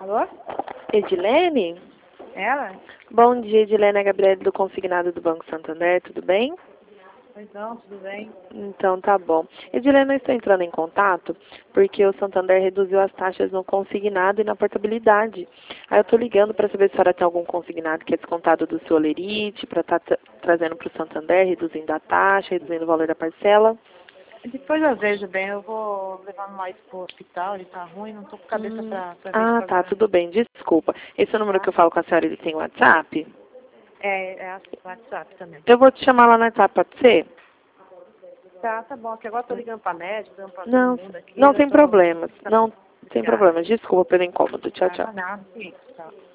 Alô? Edilene? Ela? Bom dia, Edilene, é a Gabriela do Consignado do Banco Santander, tudo bem? Pois não, tudo bem? Então tá bom. Edilene, eu estou entrando em contato porque o Santander reduziu as taxas no consignado e na portabilidade. Aí eu estou ligando para saber se a senhora tem algum consignado que é descontado do seu Olerite, para estar trazendo para o Santander, reduzindo a taxa, reduzindo o valor da parcela. Depois eu vejo bem, eu vou levar mais pro hospital, ele tá ruim, não tô com cabeça pra ver Ah, isso tá, agora. tudo bem, desculpa. Esse número que eu falo com a senhora, ele tem WhatsApp? É WhatsApp também. Eu vou te chamar lá no WhatsApp, pode ser? Tá bom, que agora eu tô ligando pra médico, ligando pra todo Não, mundo aqui, não eu tem tô... problemas. Não tem chateada. problemas. Desculpa pelo incômodo. Tchau, tchau. Nada, sim, tá.